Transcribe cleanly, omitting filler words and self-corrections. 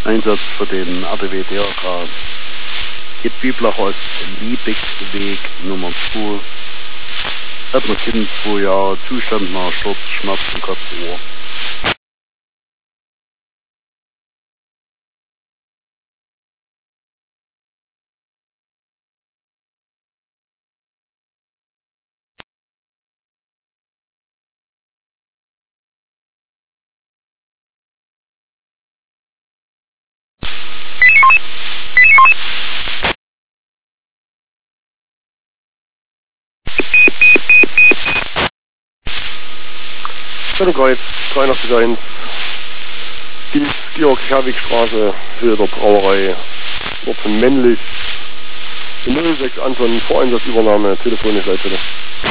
Einsatz für den RTW DRK. Geht Bieblach aus Liebigsweg Nummer 2. Hat ein Kind 2 Jahre, Zustand nach Sturz, Schmerzen, Kopfohr. Kreuz 381, Georg-Herwig-Straße, Hilder Brauerei, Wurzeln männlich, 06 Anton, Voreinsatzübernahme, telefonisch Leitstelle.